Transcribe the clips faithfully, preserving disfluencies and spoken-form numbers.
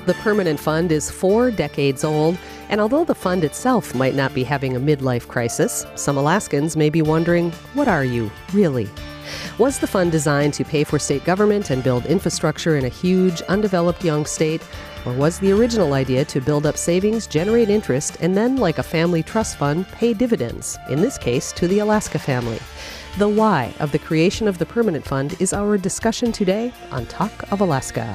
The Permanent Fund is four decades old, and although the fund itself might not be having a midlife crisis, some Alaskans may be wondering, what are you, really? Was the fund designed to pay for state government and build infrastructure in a huge, undeveloped young state? Or was the original idea to build up savings, generate interest, and then, like a family trust fund, pay dividends, in this case, to the Alaska family? The why of the creation of the Permanent Fund is our discussion today on Talk of Alaska.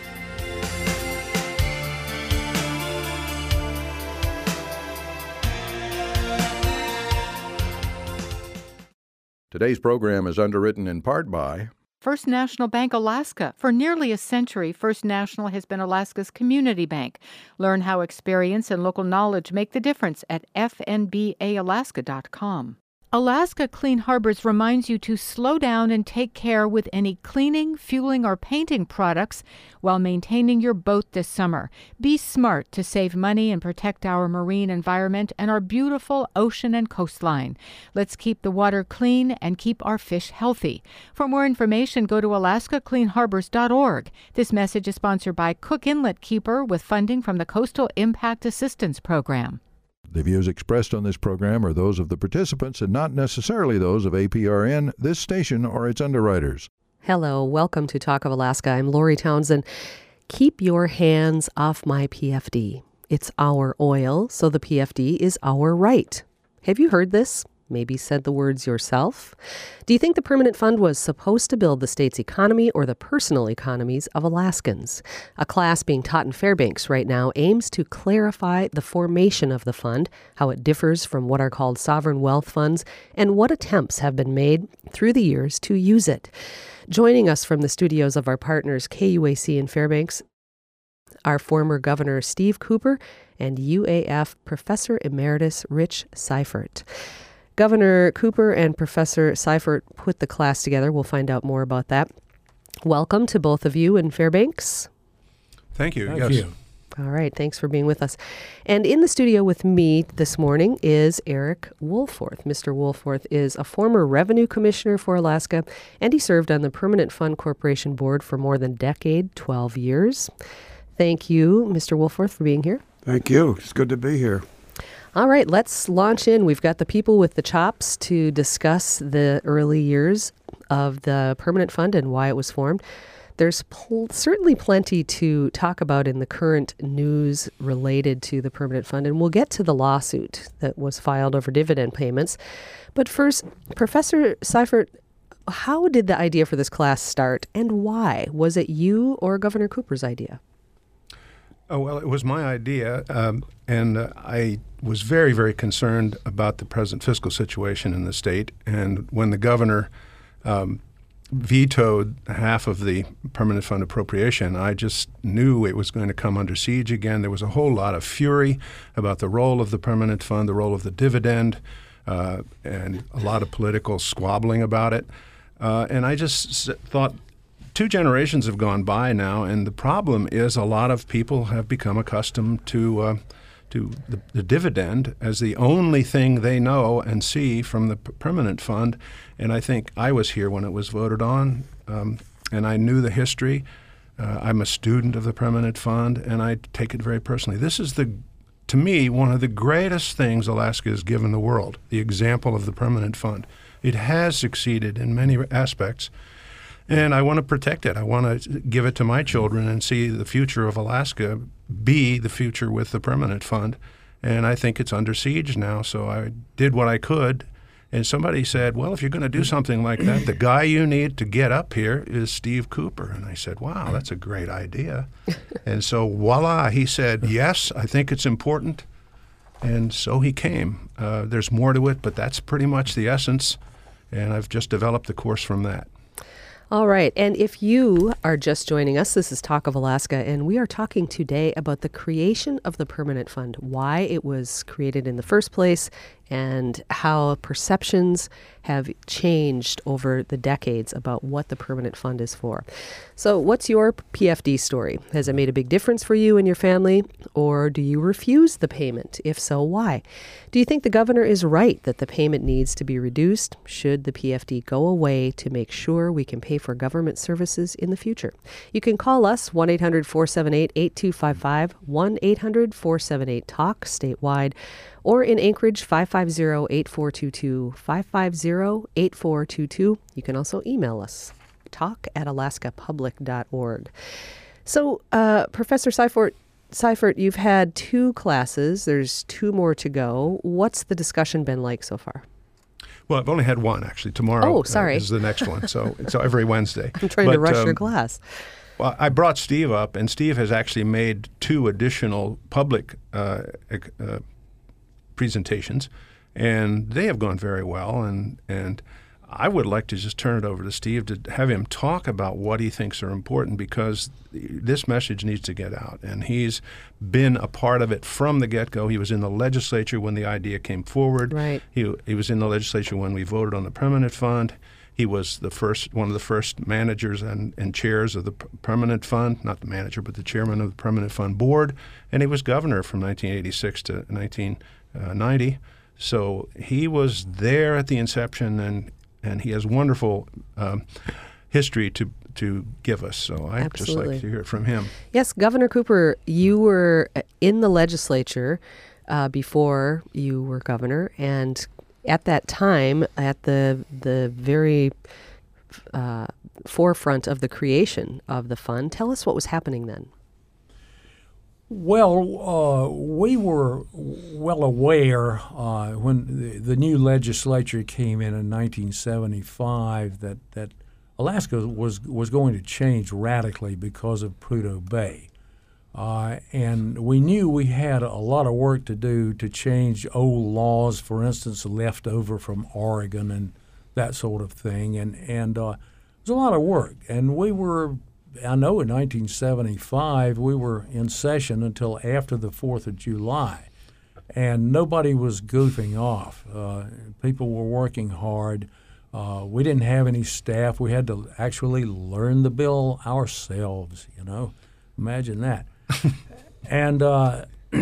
Today's program is underwritten in part by First National Bank Alaska. For nearly a century, First National has been Alaska's community bank. Learn how experience and local knowledge make the difference at f n b a alaska dot com. Alaska Clean Harbors reminds you to slow down and take care with any cleaning, fueling, or painting products while maintaining your boat this summer. Be smart to save money and protect our marine environment and our beautiful ocean and coastline. Let's keep the water clean and keep our fish healthy. For more information, go to alaska clean harbors dot org. This message is sponsored by Cook Inlet Keeper with funding from the Coastal Impact Assistance Program. The views expressed on this program are those of the participants and not necessarily those of A P R N, this station, or its underwriters. Hello, welcome to Talk of Alaska. I'm Lori Townsend. Keep your hands off my P F D. It's our oil, so the P F D is our right. Have you heard this? Maybe said the words yourself? Do you think the Permanent Fund was supposed to build the state's economy or the personal economies of Alaskans? A class being taught in Fairbanks right now aims to clarify the formation of the fund, how it differs from what are called sovereign wealth funds, and what attempts have been made through the years to use it. Joining us from the studios of our partners K U A C in Fairbanks, our former Governor Steve Cooper and U A F Professor Emeritus Rich Seifert. Governor Cooper and Professor Seifert put the class together. We'll find out more about that. Welcome to both of you in Fairbanks. Thank you. Thank yes. you. All right. Thanks for being with us. And in the studio with me this morning is Eric Woolforth. Mister Woolforth is a former revenue commissioner for Alaska, and he served on the Permanent Fund Corporation board for more than a decade, twelve years. Thank you, Mister Woolforth, for being here. Thank you. It's good to be here. All right, let's launch in. We've got the people with the chops to discuss the early years of the Permanent Fund and why it was formed. There's pl- certainly plenty to talk about in the current news related to the Permanent Fund, and we'll get to the lawsuit that was filed over dividend payments. But first, Professor Seifert, how did the idea for this class start, and why? Was it you or Governor Cooper's idea? Oh, well, it was my idea, um, and uh, I was very, very concerned about the present fiscal situation in the state. And when the governor um, vetoed half of the Permanent Fund appropriation, I just knew it was going to come under siege again. There was a whole lot of fury about the role of the Permanent Fund, the role of the dividend, uh, and a lot of political squabbling about it. Uh, and I just s- thought, two generations have gone by now, and the problem is a lot of people have become accustomed to uh, to the, the dividend as the only thing they know and see from the p- Permanent Fund. And I think I was here when it was voted on, um, and I knew the history. Uh, I'm a student of the Permanent Fund, and I take it very personally. This is, the, to me, one of the greatest things Alaska has given the world, the example of the Permanent Fund. It has succeeded in many aspects. And I want to protect it. I want to give it to my children and see the future of Alaska be the future with the Permanent Fund. And I think it's under siege now, so I did what I could. And somebody said, well, if you're going to do something like that, the guy you need to get up here is Steve Cooper. And I said, wow, that's a great idea. And so voila, he said, yes, I think it's important. And so he came. Uh, there's more to it, but that's pretty much the essence. And I've just developed the course from that. All right. And if you are just joining us, this is Talk of Alaska, and we are talking today about the creation of the Permanent Fund, why it was created in the first place, and how perceptions have changed over the decades about what the permanent fund is for. So what's your P F D story? Has it made a big difference for you and your family, or do you refuse the payment? If so, why? Do you think the governor is right that the payment needs to be reduced? Should the P F D go away to make sure we can pay for government services in the future? You can call us, one eight hundred four seven eight eight two five five, one eight hundred four seven eight talk statewide, or in Anchorage, five five zero eight four two two, five five zero eight four two two. You can also email us, talk at alaska public dot org. So, uh, Professor Seifert, Seifert, you've had two classes. There's two more to go. What's the discussion been like so far? Well, I've only had one, actually. Tomorrow Oh, sorry. uh, is the next one, so so every Wednesday. I'm trying But, to rush um, your class. Well, I brought Steve up, and Steve has actually made two additional public uh, uh, presentations, and they have gone very well. And and I would like to just turn it over to Steve to have him talk about what he thinks are important, because this message needs to get out. And he's been a part of it from the get-go. He was in the legislature when the idea came forward. Right. He he was in the legislature when we voted on the permanent fund. He was the first, one of the first managers and, and chairs of the p- permanent fund, not the manager, but the chairman of the permanent fund board. And he was governor from nineteen eighty-six to nineteen ninety. So he was there at the inception, and, and he has wonderful um, history to to give us. So I'd just Absolutely. like to hear it from him. Yes, Governor Cooper, you were in the legislature uh, before you were governor, and at that time, at the the very uh, forefront of the creation of the fund, tell us what was happening then. Well, uh, we were well aware uh, when the, the new legislature came in in nineteen seventy-five that, that Alaska was, was going to change radically because of Prudhoe Bay. Uh, and we knew we had a lot of work to do to change old laws, for instance, left over from Oregon and that sort of thing. And, and uh, it was a lot of work. And we were, I know in nineteen seventy-five, we were in session until after the fourth of July. And nobody was goofing off. Uh, people were working hard. Uh, we didn't have any staff. We had to actually learn the bill ourselves, you know. Imagine that. And uh,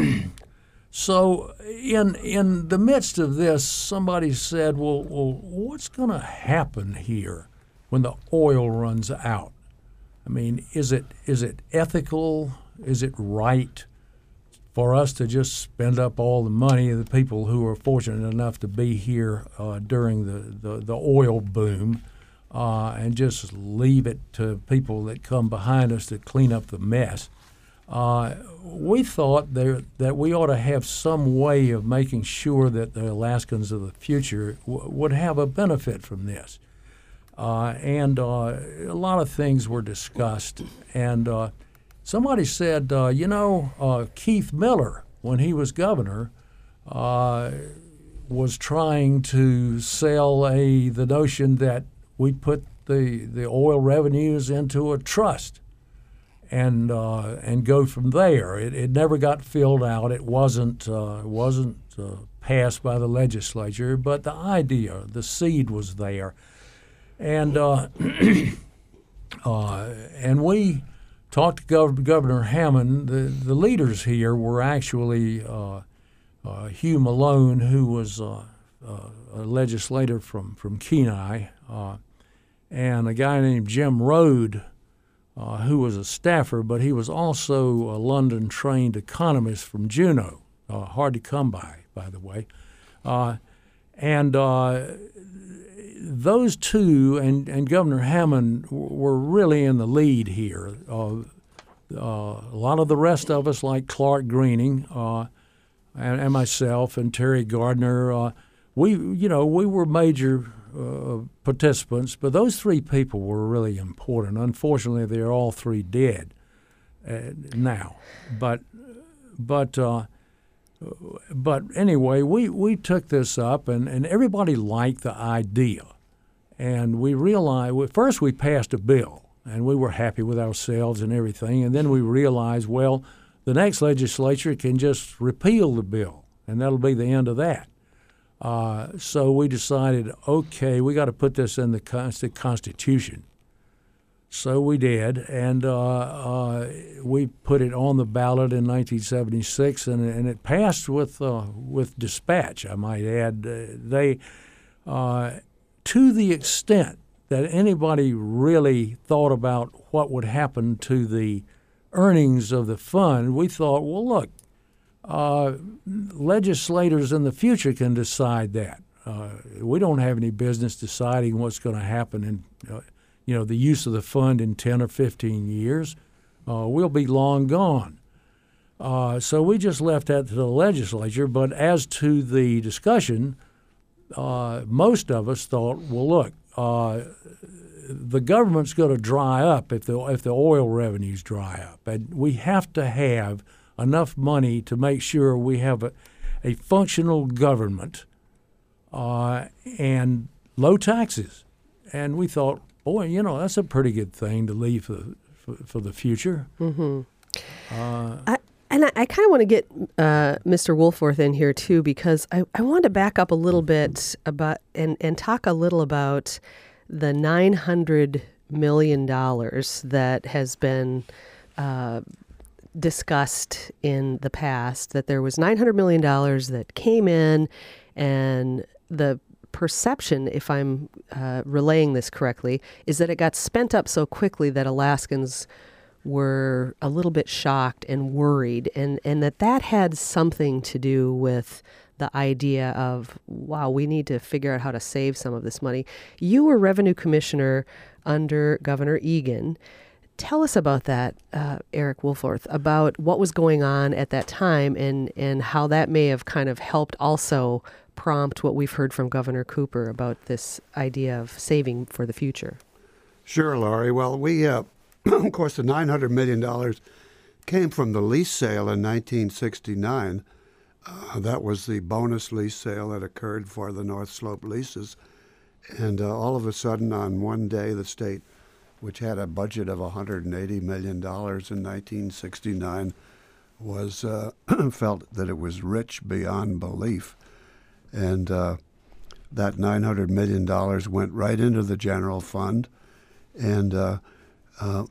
so in in the midst of this, somebody said, well, well what's going to happen here when the oil runs out? I mean, is it is it ethical? Is it right for us to just spend up all the money of the people who are fortunate enough to be here uh, during the, the, the oil boom uh, and just leave it to people that come behind us to clean up the mess? Uh, we thought there, that we ought to have some way of making sure that the Alaskans of the future w- would have a benefit from this. Uh, and uh, a lot of things were discussed. And uh, somebody said, uh, you know, uh, Keith Miller, when he was governor, uh, was trying to sell a the notion that we put the, the oil revenues into a trust and uh, and go from there. It, it never got filled out. It wasn't uh, wasn't uh, passed by the legislature, but the idea, the seed was there, and uh, uh, and we talked to Gov- Governor Hammond. The the leaders here were actually uh, uh, Hugh Malone, who was uh, uh, a legislator from from Kenai, uh, and a guy named Jim Rode, Uh, who was a staffer, but he was also a London-trained economist from Juneau, uh, hard to come by, by the way. Uh, and uh, those two and, and Governor Hammond w- were really in the lead here. Uh, uh, a lot of the rest of us, like Clark Greening uh, and, and myself and Terry Gardner, uh, we, you know, we were major Uh, participants, but those three people were really important. Unfortunately, they're all three dead uh, now. But, but, uh, but anyway, we, we took this up, and, and everybody liked the idea. And we realized, first we passed a bill, and we were happy with ourselves and everything. And then we realized, well, the next legislature can just repeal the bill, and that'll be the end of that. Uh, so we decided, okay, we got to put this in the const- Constitution. So we did, and uh, uh, we put it on the ballot in nineteen seventy-six, and, and it passed with uh, with dispatch, I might add. Uh, they, uh, to the extent that anybody really thought about what would happen to the earnings of the fund, we thought, well, look, uh, legislators in the future can decide that. Uh, we don't have any business deciding what's going to happen in uh, you know, the use of the fund in ten or fifteen years. Uh, we'll be long gone. Uh, so we just left that to the legislature. But as to the discussion, uh, most of us thought, well, look, uh, the government's going to dry up if the if the oil revenues dry up, and we have to have enough money to make sure we have a, a functional government uh, and low taxes. And we thought, boy, you know, that's a pretty good thing to leave for, for, for the future. Mm-hmm. Uh, I, and I, I kind of want to get uh, Mister Woolforth in here, too, because I, I want to back up a little bit about and, and talk a little about the nine hundred million dollars that has been uh, discussed in the past, that there was nine hundred million dollars that came in, and the perception, if I'm uh, relaying this correctly, is that it got spent up so quickly that Alaskans were a little bit shocked and worried, and, and that that had something to do with the idea of, wow, we need to figure out how to save some of this money. You were revenue commissioner under Governor Egan. Tell us about that, uh, Eric Woolforth, about what was going on at that time and, and how that may have kind of helped also prompt what we've heard from Governor Cooper about this idea of saving for the future. Sure, Laurie. Well, we, uh, of course, the nine hundred million dollars came from the lease sale in nineteen sixty-nine. Uh, that was the bonus lease sale that occurred for the North Slope leases. And uh, all of a sudden, on one day, the state, which had a budget of one hundred eighty million dollars in nineteen sixty-nine, was uh, felt that it was rich beyond belief. And uh, that nine hundred million dollars went right into the general fund. And uh, uh,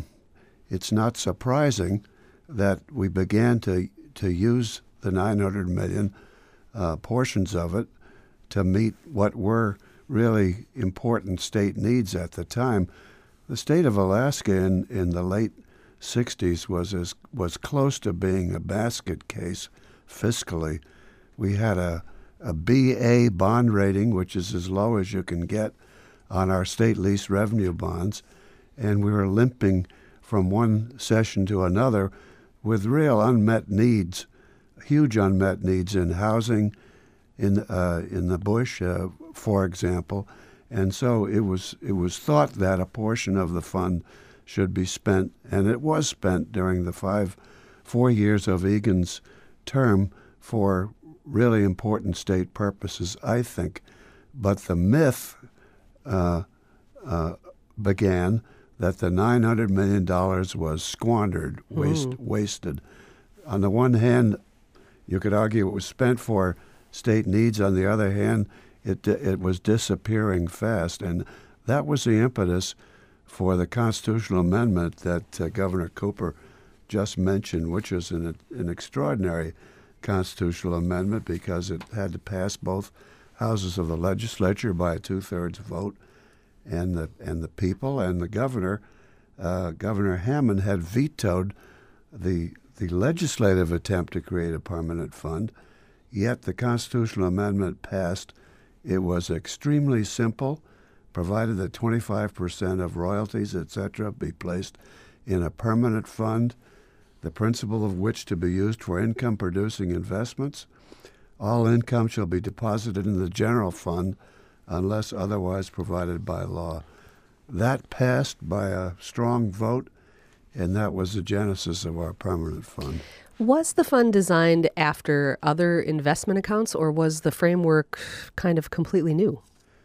it's not surprising that we began to, to use the nine hundred million dollars, uh, portions of it, to meet what were really important state needs at the time. The state of Alaska in, in the late sixties was as, was close to being a basket case fiscally. We had a a B A bond rating, which is as low as you can get on our state lease revenue bonds, and we were limping from one session to another with real unmet needs, huge unmet needs in housing, in uh, in the bush, uh, for example. And so it was it was thought that a portion of the fund should be spent, and it was spent during the five four years of Egan's term for really important state purposes, I think. But the myth uh, uh, began that the nine hundred million dollars was squandered, waste, mm. wasted. On the one hand, you could argue it was spent for state needs. On the other hand, it it was disappearing fast. And that was the impetus for the constitutional amendment that uh, Governor Cooper just mentioned, which was an, an extraordinary constitutional amendment because it had to pass both houses of the legislature by a two-thirds vote, and the and the people and the governor, uh, Governor Hammond, had vetoed the the legislative attempt to create a permanent fund. Yet the constitutional amendment passed. It was extremely simple, provided that twenty-five percent of royalties, et cetera, be placed in a permanent fund, the principal of which to be used for income-producing investments. All income shall be deposited in the general fund unless otherwise provided by law. That passed by a strong vote, and that was the genesis of our permanent fund. Was the fund designed after other investment accounts, or was the framework kind of completely new?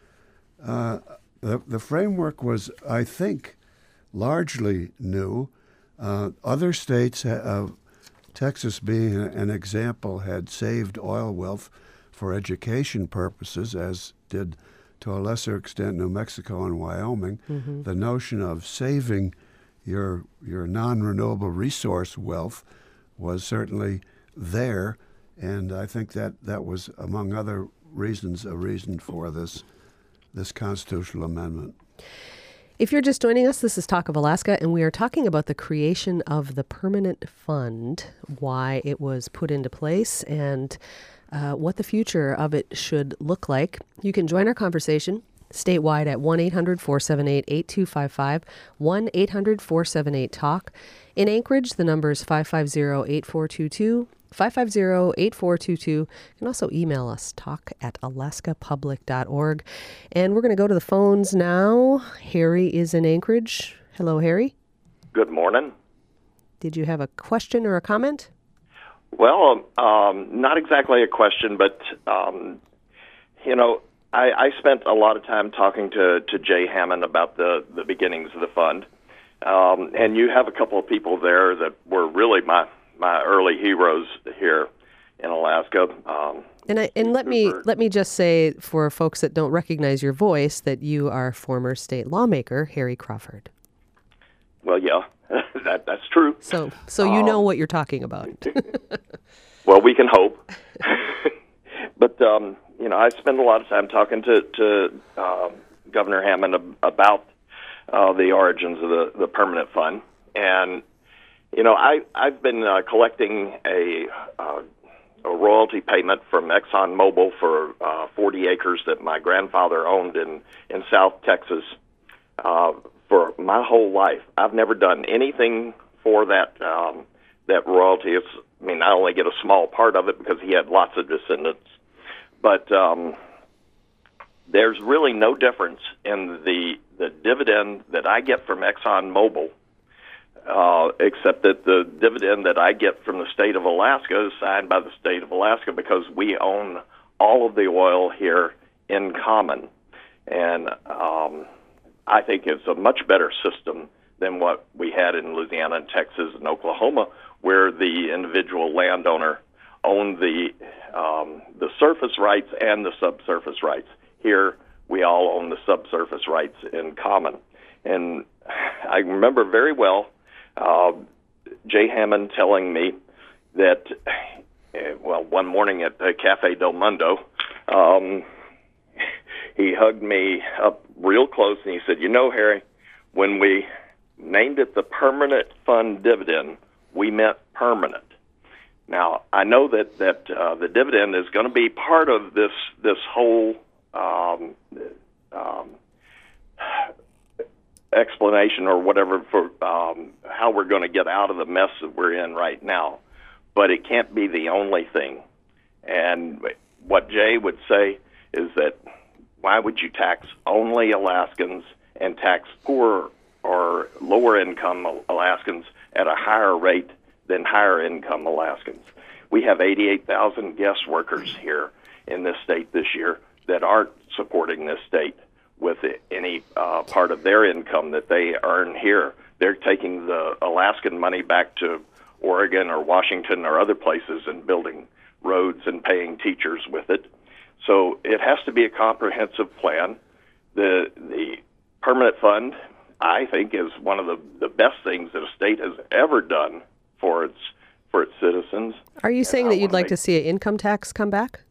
Uh, the, the framework was, I think, largely new. Uh, other states, uh, Texas being an example, had saved oil wealth for education purposes, as did to a lesser extent New Mexico and Wyoming. Mm-hmm. The notion of saving your your non-renewable resource wealth was certainly there, and I think that that was, among other reasons, a reason for this this constitutional amendment. If you're just joining us, this is Talk of Alaska, and we are talking about the creation of the Permanent Fund, why it was put into place, and uh, what the future of it should look like. You can join our conversation statewide at one eight hundred four seven eight eight two five five, one eight hundred four seven eight talk. In Anchorage, the number is five five zero eight four two two, five five zero eight four two two. You can also email us, talk at alaska public dot org. And we're going to go to the phones now. Harry is in Anchorage. Hello, Harry. Good morning. Did you have a question or a comment? Well, um, not exactly a question, but, um, you know, I, I spent a lot of time talking to, to Jay Hammond about the, the beginnings of the fund. Um, and you have a couple of people there that were really my, my early heroes here in Alaska. Um, and I, and let me let me just say, for folks that don't recognize your voice, that you are former state lawmaker Harry Crawford. Well, yeah, that that's true. So so you um, know what you're talking about. Well, we can hope. But um, you know, I spend a lot of time talking to to uh, Governor Hammond ab- about uh, the origins of the, the permanent fund, and you know, I I've been uh, collecting a uh, a royalty payment from ExxonMobil for uh, forty acres that my grandfather owned in in South Texas uh, for my whole life. I've never done anything for that um, that royalty. It's, I mean, I only get a small part of it because he had lots of descendants. But um, there's really no difference in the the dividend that I get from ExxonMobil, uh, except that the dividend that I get from the state of Alaska is signed by the state of Alaska because we own all of the oil here in common. And um, I think it's a much better system than what we had in Louisiana and Texas and Oklahoma, where the individual landowner owned the um, the surface rights and the subsurface rights. Here, we all own the subsurface rights in common. And I remember very well uh, Jay Hammond telling me that, uh, well, one morning at uh, Cafe Del Mundo, um, he hugged me up real close and he said, "You know, Harry, when we named it the Permanent Fund Dividend, we meant permanent." Now, I know that that uh, the dividend is going to be part of this this whole um, um, explanation or whatever for um, how we're going to get out of the mess that we're in right now. But it can't be the only thing. And what Jay would say is that why would you tax only Alaskans and tax poor or lower income Alaskans at a higher rate than higher income Alaskans? We have eighty-eight thousand guest workers here in this state this year that aren't supporting this state with any uh, part of their income that they earn here. They're taking the Alaskan money back to Oregon or Washington or other places and building roads and paying teachers with it. So it has to be a comprehensive plan. The the permanent fund, I think, is one of the, the best things that a state has ever done for its for its citizens. Are you saying that you'd like make, to see an income tax come back?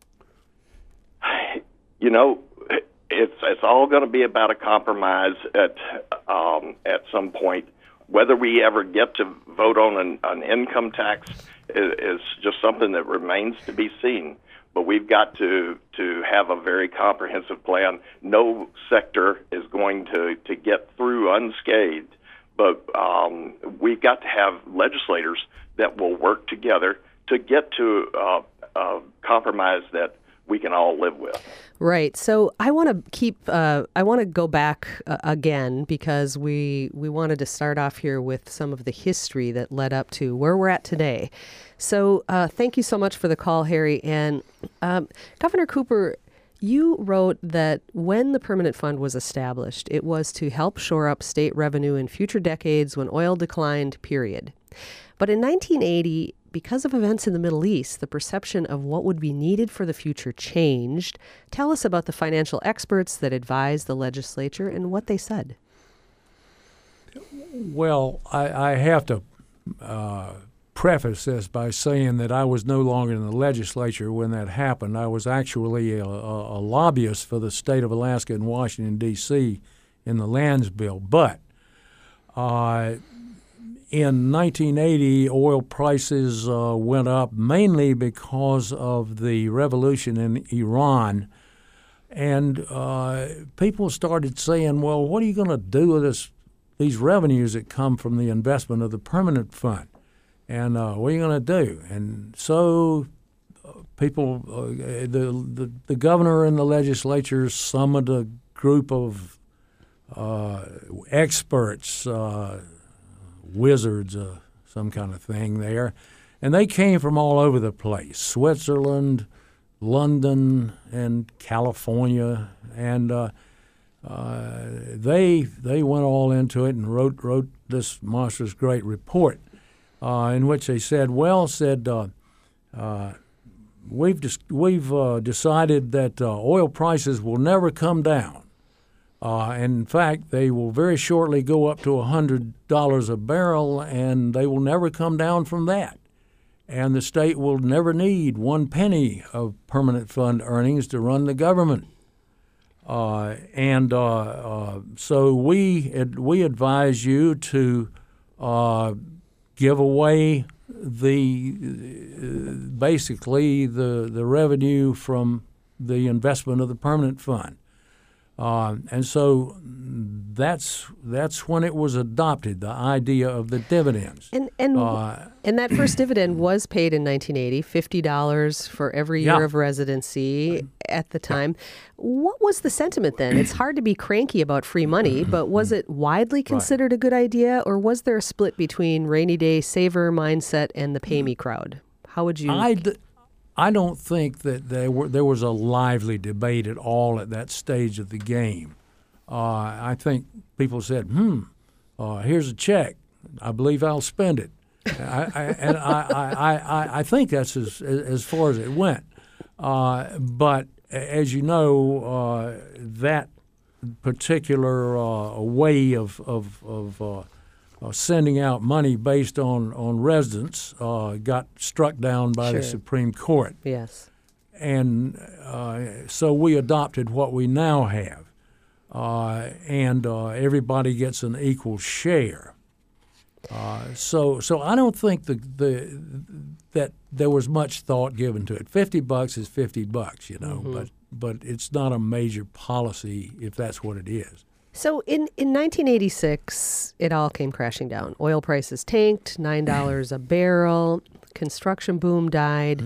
You know, it's it's all going to be about a compromise at um, at some point. Whether we ever get to vote on an, an income tax is, is just something that remains to be seen. But we've got to to have a very comprehensive plan. No sector is going to, to get through unscathed. But um, we've got to have legislators that will work together to get to uh, a compromise that we can all live with. Right. So I want to keep, uh, I want to go back uh, again because we we wanted to start off here with some of the history that led up to where we're at today. So uh, thank you so much for the call, Harry. And um, Governor Cooper, you wrote that when the Permanent Fund was established, it was to help shore up state revenue in future decades when oil declined, period. But in nineteen eighty, because of events in the Middle East, the perception of what would be needed for the future changed. Tell us about the financial experts that advised the legislature and what they said. Well, I, I have to uh, preface this by saying that I was no longer in the legislature when that happened. I was actually a, a, a lobbyist for the state of Alaska in Washington, D C in the lands bill. But uh, in nineteen eighty, oil prices uh, went up mainly because of the revolution in Iran. And uh, people started saying, well, what are you going to do with this, these revenues that come from the investment of the permanent fund? And uh, what are you going to do? And so uh, people, uh, the, the the governor and the legislature summoned a group of uh, experts, uh, wizards, uh, some kind of thing there, and they came from all over the place: Switzerland, London, and California, and uh, uh, they they went all into it and wrote wrote this monstrous great report. Uh, in which they said, well, said, uh, uh, we've dis- we've uh, decided that uh, oil prices will never come down. Uh, and in fact, they will very shortly go up to one hundred dollars a barrel, and they will never come down from that. And the state will never need one penny of permanent fund earnings to run the government. Uh, and uh, uh, so we ad- we advise you to uh, give away the uh, basically the the revenue from the investment of the permanent fund, uh, and so that's that's when it was adopted, the idea of the dividends. And and uh, and that first dividend was paid in nineteen eighty, fifty dollars for every year Yeah. of residency at the time. What was the sentiment then? It's hard to be cranky about free money, but was it widely considered a good idea, or was there a split between rainy day saver mindset and the pay me crowd? How would you? I, d- I don't think that there were there was a lively debate at all at that stage of the game. Uh, I think people said, "Hmm, uh, here's a check. I believe I'll spend it," I, I, and I, I, I, I think that's as as far as it went. Uh, but as you know, uh, that particular uh, way of of, of uh, uh, sending out money based on on residence uh, got struck down by Sure. the Supreme Court, Yes. and uh, so we adopted what we now have, uh, and uh, everybody gets an equal share. Uh, so, so I don't think the the that there was much thought given to it. Fifty bucks is fifty bucks, you know, Mm-hmm. but but it's not a major policy if that's what it is. So in, in nineteen eighty-six, it all came crashing down. Oil prices tanked, nine dollars a barrel. Construction boom died.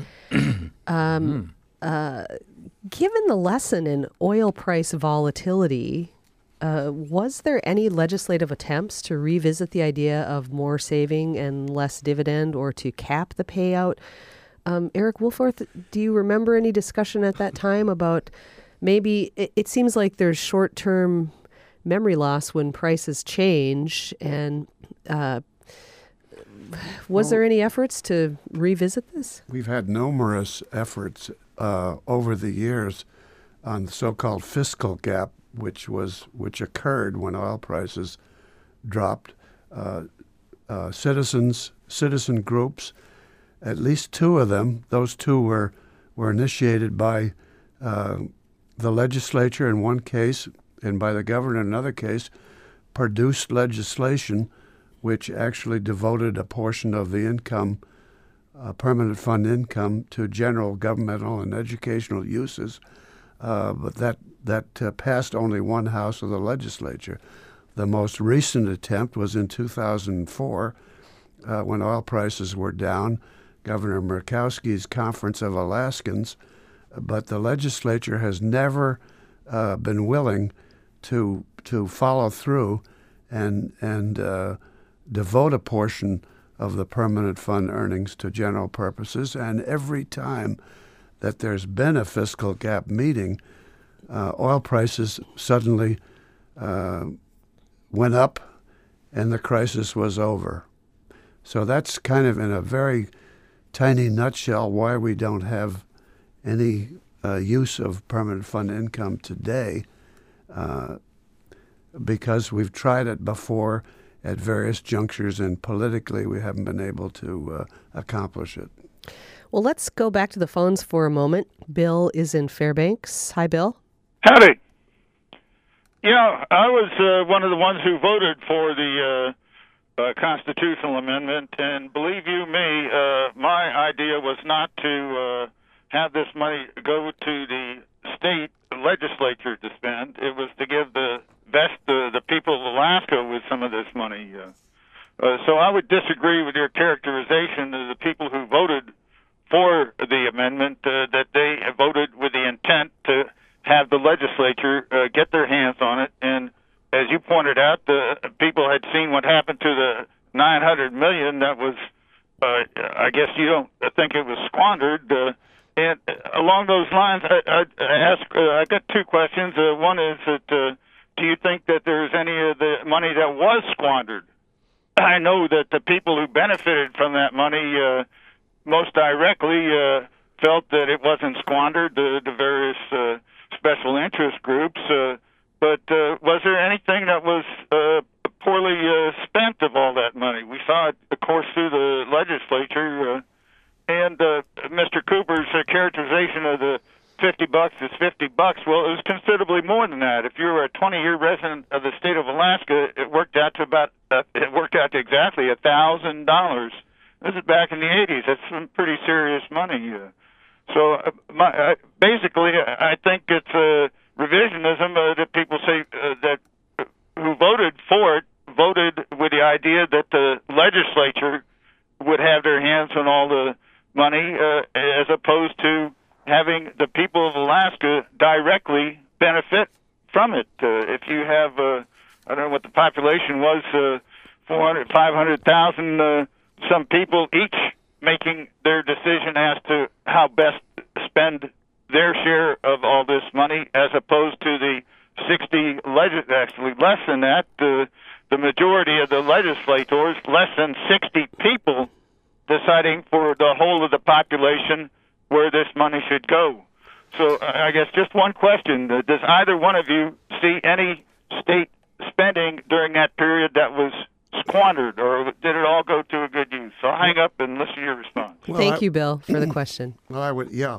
um, uh, given the lesson in oil price volatility, Uh, was there any legislative attempts to revisit the idea of more saving and less dividend, or to cap the payout? Um, Eric Woolforth, do you remember any discussion at that time about maybe it, it seems like there's short-term memory loss when prices change, and uh, was Well, there any efforts to revisit this? We've had numerous efforts uh, over the years on the so-called fiscal gap, which was which occurred when oil prices dropped. Uh, uh, citizens, citizen groups, at least two of them. Those two were were initiated by uh, the legislature in one case, and by the governor in another case, produced legislation which actually devoted a portion of the income, uh, permanent fund income, to general governmental and educational uses. Uh, but that that uh, passed only one house of the legislature. The most recent attempt was in two thousand four, uh, when oil prices were down, Governor Murkowski's Conference of Alaskans, but the legislature has never uh, been willing to to follow through and and uh, devote a portion of the permanent fund earnings to general purposes. And every time that there's been a fiscal gap meeting, uh, oil prices suddenly uh, went up and the crisis was over. So that's kind of in a very tiny nutshell why we don't have any uh, use of permanent fund income today, uh, because we've tried it before at various junctures, and politically we haven't been able to uh, accomplish it. Well, let's go back to the phones for a moment. Bill is in Fairbanks. Hi, Bill. Howdy. Yeah, I was uh, one of the ones who voted for the uh, uh, constitutional amendment, and believe you me, uh, my idea was not to uh, have this money go to the state legislature to spend. It was to give the best uh, the people of Alaska with some of this money. Uh, uh, so I would disagree with your characterization of the people who voted for the amendment, uh, that they voted with the intent to have the legislature uh, get their hands on it. And as you pointed out, the people had seen what happened to the nine hundred million dollars that was, uh, I guess you don't think it was squandered. Uh, and along those lines, I, I ask, uh, I got two questions. Uh, one is that, uh, do you think that there's any of the money that was squandered? I know that the people who benefited from that money uh, most directly uh, felt that it wasn't squandered, the, the various uh, special interest groups. Uh, but uh, was there anything that was uh, poorly uh, spent of all that money? We saw it, of course, through the legislature. Uh, and uh, Mister Cooper's uh, characterization of the fifty bucks is fifty bucks. Well, it was considerably more than that. If you were a twenty-year resident of the state of Alaska, it worked out to about uh, it worked out to exactly a thousand dollars. This is back in the eighties. That's some pretty serious money. Uh, so, uh, my, uh, basically, I think it's uh, revisionism uh, that people say uh, that uh, who voted for it voted with the idea that the legislature would have their hands on all the money, uh, as opposed to having the people of Alaska directly benefit from it. Uh, if you have, uh, I don't know what the population was, uh, four hundred, five hundred thousand, uh, some people each making their decision as to how best to spend their share of all this money, as opposed to the sixty, legis- actually less than that, uh, the majority of the legislators, less than sixty people, deciding for the whole of the population where this money should go. So I guess just one question. Uh, does either one of you see any state spending during that period that was squandered, or did it all go to a good use? So I'll hang up and listen to your response. Well, Thank I, you, Bill, for the question. Well, I would, yeah.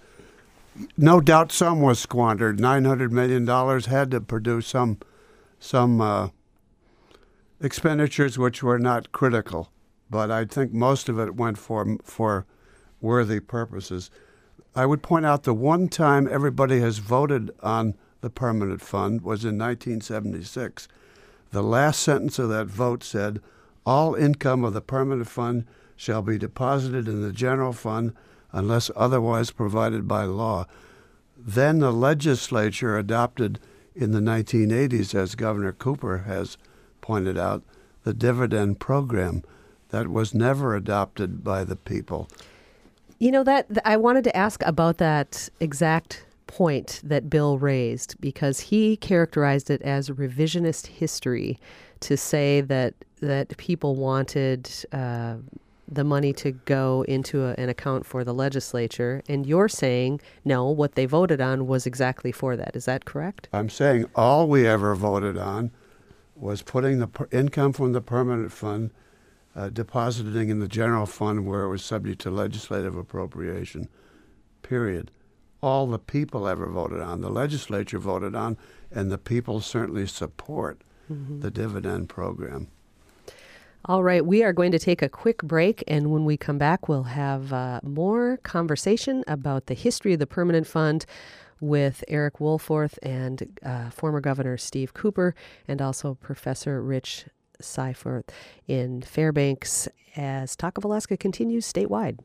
No doubt some was squandered. nine hundred million dollars had to produce some, some uh, expenditures which were not critical. But I think most of it went for for worthy purposes. I would point out the one time everybody has voted on the permanent fund was in nineteen seventy-six. The last sentence of that vote said, "All income of the permanent fund shall be deposited in the general fund unless otherwise provided by law." Then the legislature adopted in the nineteen eighties, as Governor Cooper has pointed out, the dividend program. That was never adopted by the people. You know, that I wanted to ask about that exact point that Bill raised, because he characterized it as revisionist history to say that that people wanted uh, the money to go into a, an account for the legislature. And you're saying, no, what they voted on was exactly for that. Is that correct? I'm saying all we ever voted on was putting the per- income from the permanent fund Uh, depositing in the general fund where it was subject to legislative appropriation, period. All the people ever voted on, the legislature voted on, and the people certainly support mm-hmm. the dividend program. All right, we are going to take a quick break, and when we come back, we'll have uh, more conversation about the history of the permanent fund with Eric Wohlforth and uh, former Governor Steve Cooper, and also Professor Rich Seifert in Fairbanks, as Talk of Alaska continues statewide.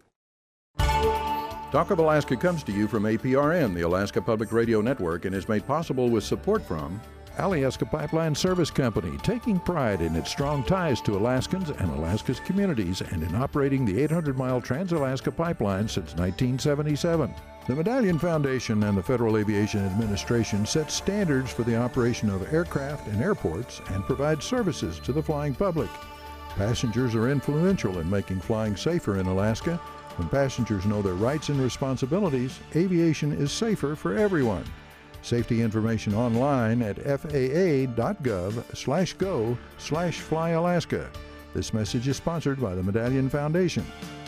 Talk of Alaska comes to you from A P R N, the Alaska Public Radio Network, and is made possible with support from Alyeska Pipeline Service Company, taking pride in its strong ties to Alaskans and Alaska's communities, and in operating the eight hundred mile Trans-Alaska Pipeline since nineteen seventy-seven. The Medallion Foundation and the Federal Aviation Administration set standards for the operation of aircraft and airports and provide services to the flying public. Passengers are influential in making flying safer in Alaska. When passengers know their rights and responsibilities, aviation is safer for everyone. Safety information online at F A A dot gov slash go slash fly Alaska. This message is sponsored by the Medallion Foundation.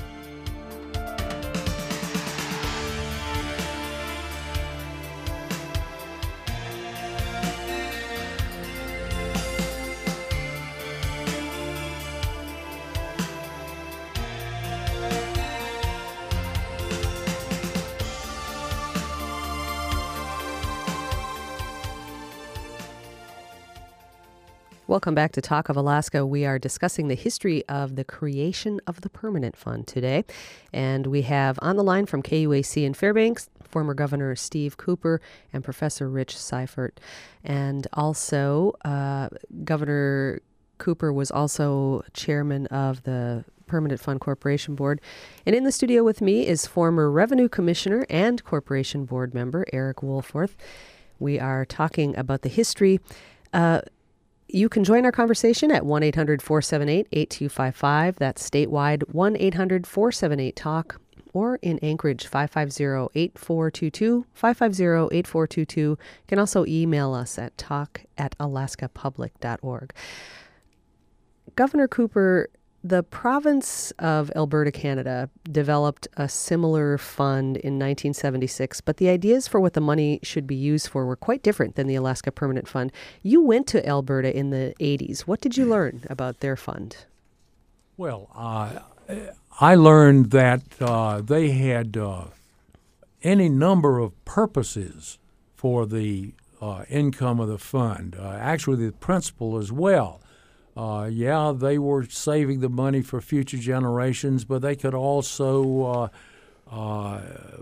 Welcome back to Talk of Alaska. We are discussing the history of the creation of the Permanent Fund today. And we have on the line from K U A C in Fairbanks, former Governor Steve Cooper and Professor Rich Seifert. And also, uh, Governor Cooper was also chairman of the Permanent Fund Corporation Board. And in the studio with me is former Revenue Commissioner and Corporation Board member Eric Wohlforth. We are talking about the history. Uh, You can join our conversation at one eight hundred four seven eight eight two five five. That's statewide, one eight hundred four seven eight talk. Or in Anchorage, five five zero eight four two two, five five zero eight four two two. You can also email us at talk at alaska public dot org. Governor Cooper, the province of Alberta, Canada, developed a similar fund in nineteen seventy-six, but the ideas for what the money should be used for were quite different than the Alaska Permanent Fund. You went to Alberta in the eighties. What did you learn about their fund? Well, uh, I learned that uh, they had uh, any number of purposes for the uh, income of the fund, uh, actually the principal as well. Uh, yeah, they were saving the money for future generations, but they could also uh, uh,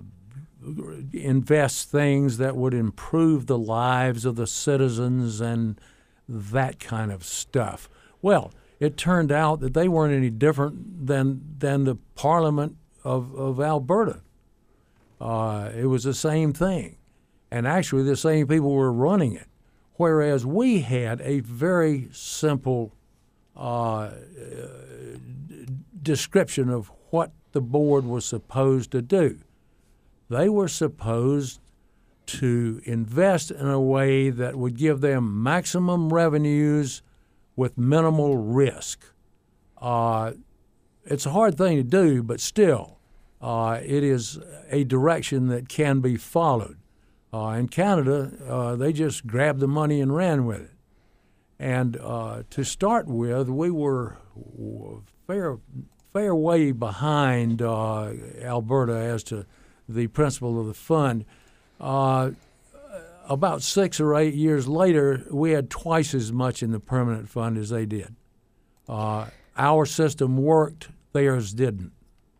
invest things that would improve the lives of the citizens and that kind of stuff. Well, it turned out that they weren't any different than than the Parliament of, of Alberta. Uh, it was the same thing, and actually the same people were running it, whereas we had a very simple Uh, description of what the board was supposed to do. They were supposed to invest in a way that would give them maximum revenues with minimal risk. Uh, it's a hard thing to do, but still, uh, it is a direction that can be followed. Uh, in Canada, uh, they just grabbed the money and ran with it. And uh, to start with, we were fair, fair way behind uh, Alberta as to the principle of the fund. Uh, about six or eight years later, we had twice as much in the permanent fund as they did. Uh, our system worked, theirs didn't.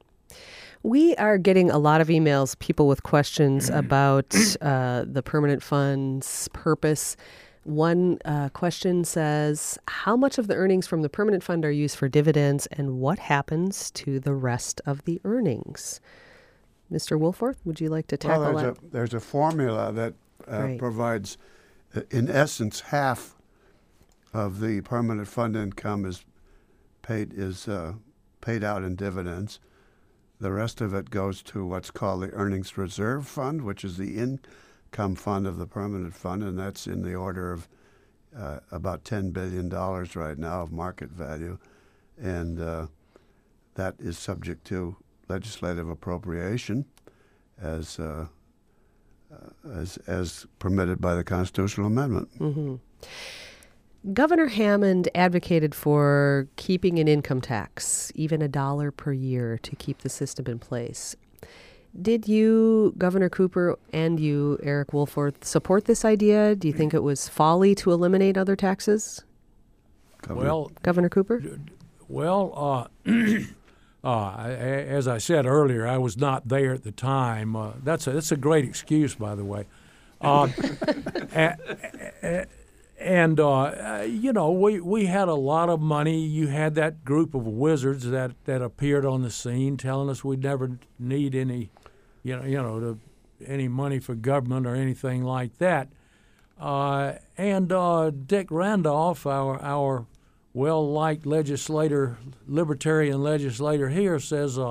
We are getting a lot of emails, people with questions about uh, the permanent fund's purpose. One uh, question says, how much of the earnings from the permanent fund are used for dividends, and what happens to the rest of the earnings? Mister Wohlforth, would you like to tackle well, there's that? A, there's a formula that uh, right. provides, uh, in essence, half of the permanent fund income is paid is uh, paid out in dividends. The rest of it goes to what's called the Earnings Reserve Fund, which is the income fund of the permanent fund, and that's in the order of uh, about ten billion dollars right now of market value. And uh, that is subject to legislative appropriation as uh, uh, as, as permitted by the constitutional amendment. Mm-hmm. Governor Hammond advocated for keeping an income tax, even a dollar per year, to keep the system in place. Did you, Governor Cooper, and you, Eric Wohlforth, support this idea? Do you think it was folly to eliminate other taxes? Governor. Well, Governor Cooper? Well, uh, uh, as I said earlier, I was not there at the time. Uh, that's a, that's a great excuse, by the way. Uh, a, a, And, uh, you know, we, we had a lot of money. You had that group of wizards that, that appeared on the scene telling us we'd never need any, you know, you know, to, any money for government or anything like that. Uh, and uh, Dick Randolph, our, our well-liked legislator, libertarian legislator here, says, uh,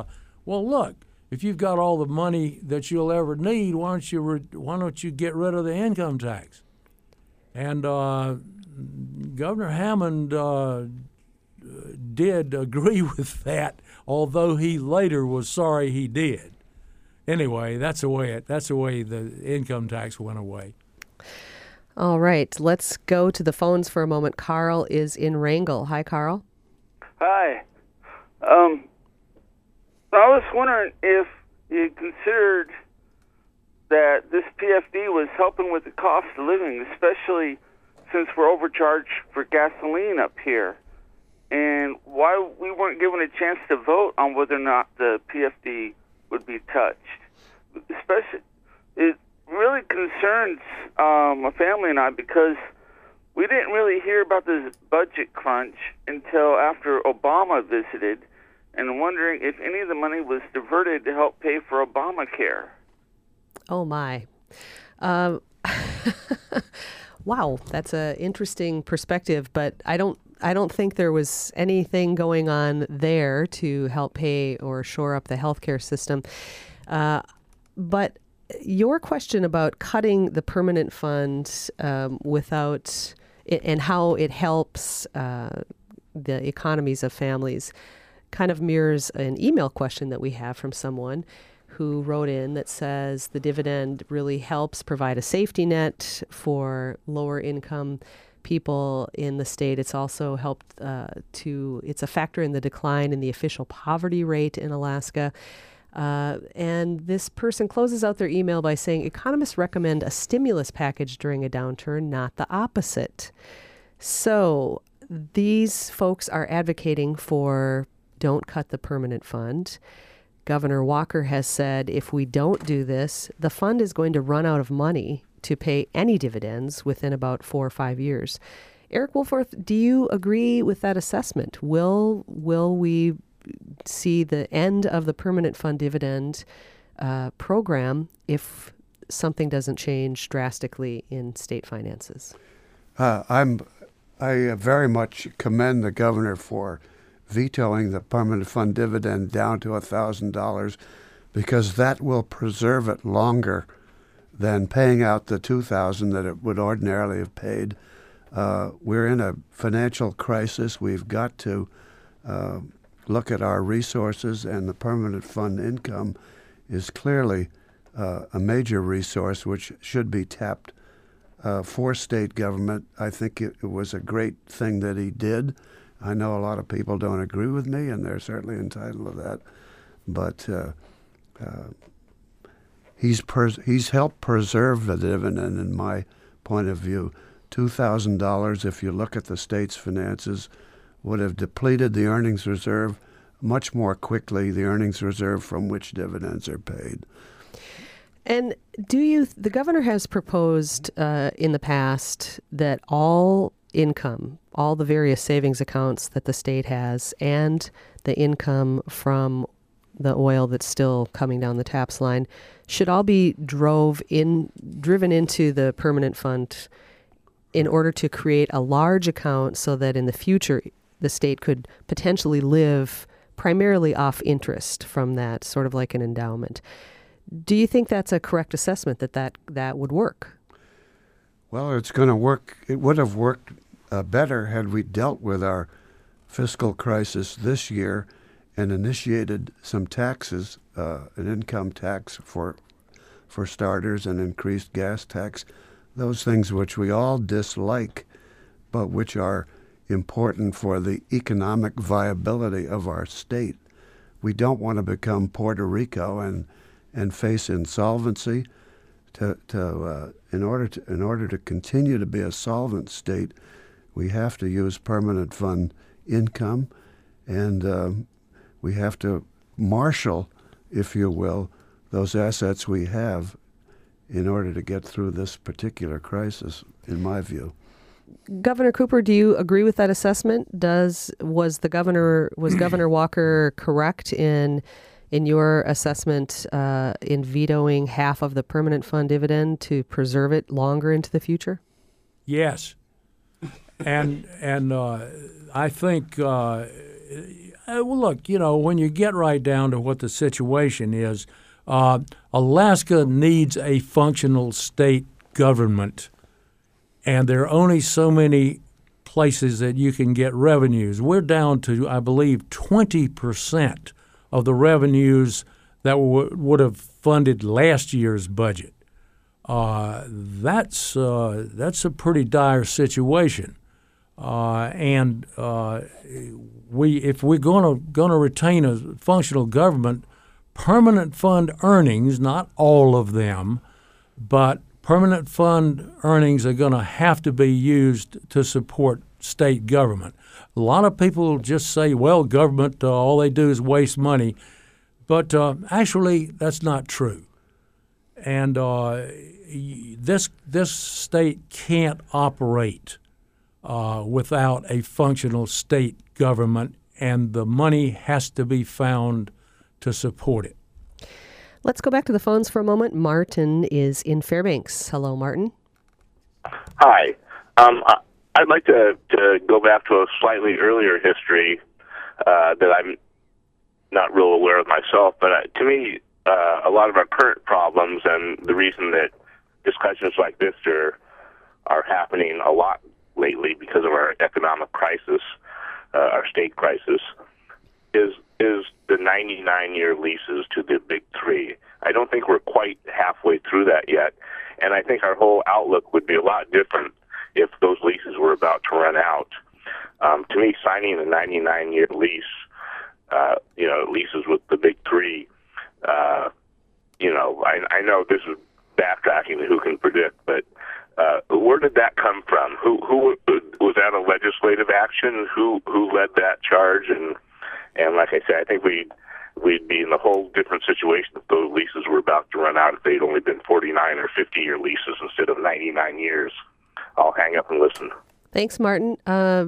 well, look, if you've got all the money that you'll ever need, why don't you re- why don't you get rid of the income tax? And uh, Governor Hammond uh, did agree with that, although he later was sorry he did. Anyway, that's the way it. That's the way the income tax went away. All right, let's go to the phones for a moment. Carl is in Wrangell. Hi, Carl. Hi. Um, I was wondering if you considered that this P F D was helping with the cost of living, especially since we're overcharged for gasoline up here, and why we weren't given a chance to vote on whether or not the P F D would be touched. Especially, it really concerns um, my family and I, because we didn't really hear about this budget crunch until after Obama visited, and I'm wondering if any of the money was diverted to help pay for Obamacare. Oh, my. Um, wow, that's an interesting perspective, but I don't I don't think there was anything going on there to help pay or shore up the healthcare system. Uh, but your question about cutting the permanent fund um, without it, and how it helps uh, the economies of families kind of mirrors an email question that we have from someone who wrote in that says the dividend really helps provide a safety net for lower income people in the state. It's also helped uh, to, it's a factor in the decline in the official poverty rate in Alaska. Uh, and this person closes out their email by saying, economists recommend a stimulus package during a downturn, not the opposite. So these folks are advocating for don't cut the permanent fund. Governor Walker has said if we don't do this, the fund is going to run out of money to pay any dividends within about four or five years. Eric Woolforth, do you agree with that assessment? Will will we see the end of the permanent fund dividend uh, program if something doesn't change drastically in state finances? Uh, I'm I very much commend the governor for vetoing the permanent fund dividend down to one thousand dollars, because that will preserve it longer than paying out the two thousand dollars that it would ordinarily have paid. Uh, we're in a financial crisis. We've got to uh, look at our resources, and the permanent fund income is clearly uh, a major resource which should be tapped uh, for state government. I think it, it was a great thing that he did. I know a lot of people don't agree with me, and they're certainly entitled to that. But uh, uh, he's pers- he's helped preserve the dividend, in my point of view. two thousand dollars, if you look at the state's finances, would have depleted the earnings reserve much more quickly, the earnings reserve from which dividends are paid. And do you, the governor has proposed uh, in the past that all income, all the various savings accounts that the state has, and the income from the oil that's still coming down the taps line should all be drove in, driven into the permanent fund in order to create a large account so that in the future the state could potentially live primarily off interest from that, sort of like an endowment. Do you think that's a correct assessment, that that, that would work? Well, it's going to work. It would have worked uh, better had we dealt with our fiscal crisis this year and initiated some taxes, uh, an income tax for for starters, an increased gas tax, those things which we all dislike, but which are important for the economic viability of our state. We don't want to become Puerto Rico and and face insolvency. To, to uh, in order to in order to continue to be a solvent state, we have to use permanent fund income, and um, we have to marshal, if you will, those assets we have in order to get through this particular crisis, in my view. Governor Cooper, do you agree with that assessment? Does was the governor was Governor Walker correct in in your assessment uh, in vetoing half of the permanent fund dividend to preserve it longer into the future? Yes, and and uh, I think uh, uh, well, look, you know, when you get right down to what the situation is, uh, Alaska needs a functional state government, and there are only so many places that you can get revenues. We're down to, I believe, twenty percent of the revenues that w- would have funded last year's budget. Uh, that's uh, that's a pretty dire situation, uh, and uh, we if we're going to going to retain a functional government, permanent fund earnings, not all of them, but permanent fund earnings are going to have to be used to support state government. A lot of people just say, well, government, uh, all they do is waste money. But uh, actually, that's not true. And uh, this this state can't operate uh, without a functional state government, and the money has to be found to support it. Let's go back to the phones for a moment. Martin is in Fairbanks. Hello, Martin. Hi. Um, I'd like to, to go back to a slightly earlier history uh, that I'm not real aware of myself, but uh, to me, uh, a lot of our current problems and the reason that discussions like this are are happening a lot lately because of our economic crisis, uh, our state crisis, is is the ninety-nine year leases to the big three. I don't think we're quite halfway through that yet, and I think our whole outlook would be a lot different if those leases were about to run out. Um, to me, signing a ninety-nine year lease, uh, you know, leases with the big three, uh, you know, I, I know this is backtracking, who can predict, but uh, where did that come from? Who who was that a legislative action? Who who led that charge? And and like I said, I think we we'd be in a whole different situation if those leases were about to run out. If they'd only been forty-nine or fifty year leases instead of ninety-nine years. I'll hang up and listen. Thanks, Martin. Uh,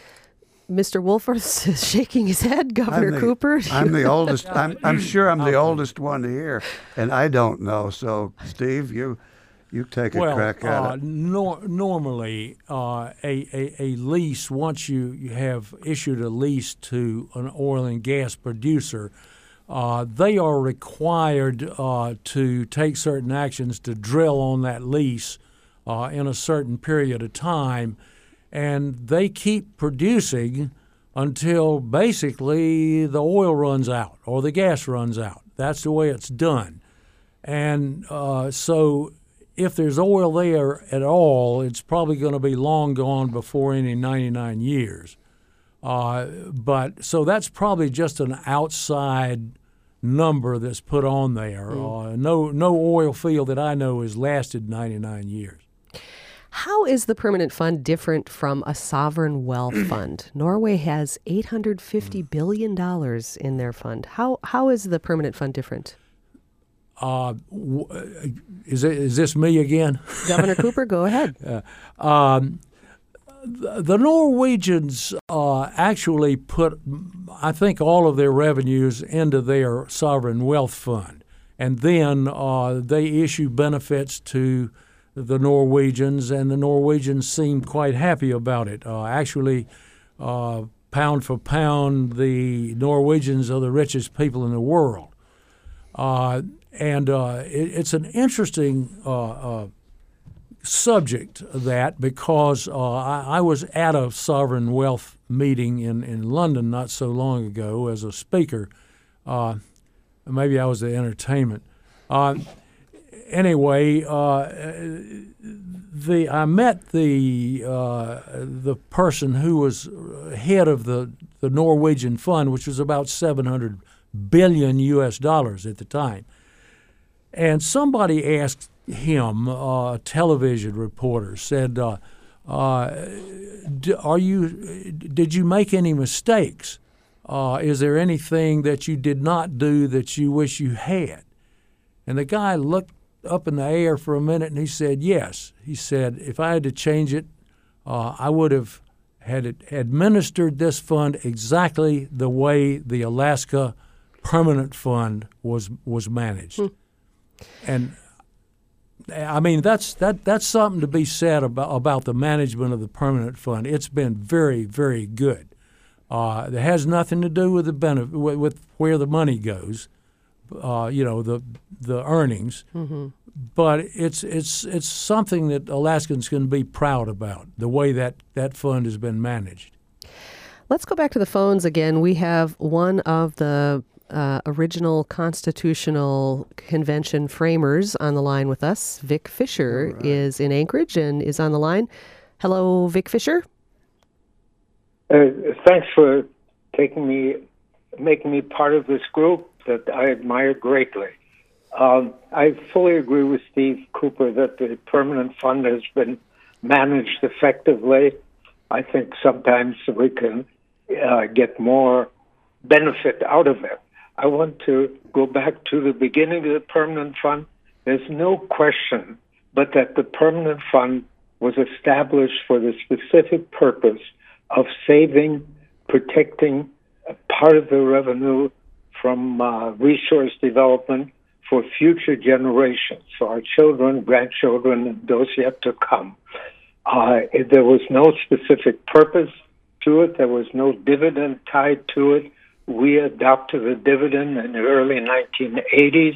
Mister Wolford is shaking his head. Governor I'm the, Cooper. I'm the oldest. I'm, I'm sure I'm the oldest one here, and I don't know. So, Steve, you you take a well, crack at uh, it. Nor- normally, uh, a, a a lease, once you, you have issued a lease to an oil and gas producer, uh, they are required uh, to take certain actions to drill on that lease uh, in a certain period of time. And they keep producing until basically the oil runs out or the gas runs out. That's the way it's done. And uh, so if there's oil there at all, it's probably going to be long gone before any ninety-nine years. Uh, but so that's probably just an outside number that's put on there. Mm. Uh, no, no oil field that I know has lasted ninety-nine years. How is the permanent fund different from a sovereign wealth fund? Norway has eight hundred fifty billion dollars in their fund. How how is the permanent fund different? Uh, is it, is this me again? Governor Cooper, go ahead. Uh, um, the, the Norwegians uh, actually put, I think, all of their revenues into their sovereign wealth fund, and then uh, they issue benefits to the Norwegians, and the Norwegians seem quite happy about it. Uh, actually, uh, pound for pound, the Norwegians are the richest people in the world. Uh, and uh, it, it's an interesting uh, uh, subject, that, because uh, I, I was at a sovereign wealth meeting in, in London not so long ago as a speaker. Uh, maybe I was the entertainment. Uh, Anyway, uh, the I met the uh, the person who was head of the, the Norwegian fund, which was about seven hundred billion U S dollars at the time. And somebody asked him, uh, a television reporter, said, uh, uh, "Are you? Did you make any mistakes? Uh, is there anything that you did not do that you wish you had?" And the guy looked up in the air for a minute, and he said, yes. He said, if I had to change it, uh, I would have had it administered this fund exactly the way the Alaska Permanent Fund was was managed. Hmm. And I mean, that's that that's something to be said about about the management of the Permanent Fund. It's been very, very good. Uh, that has nothing to do with the benefit, with, with where the money goes, uh, you know, the the earnings. Mm-hmm. But it's it's it's something that Alaskans can be proud about, the way that that fund has been managed. Let's go back to the phones again. We have one of the uh, original Constitutional Convention framers on the line with us. Vic Fisher right. is in Anchorage and is on the line. Hello, Vic Fisher. Uh, thanks for taking me, making me part of this group that I admire greatly. Um, I fully agree with Steve Cooper that the permanent fund has been managed effectively. I think sometimes we can uh, get more benefit out of it. I want to go back to the beginning of the permanent fund. There's no question but that the permanent fund was established for the specific purpose of saving, protecting a part of the revenue from uh, resource development for future generations, for our children, grandchildren, and those yet to come. Uh, there was no specific purpose to it. There was no dividend tied to it. We adopted a dividend in the early nineteen eighties,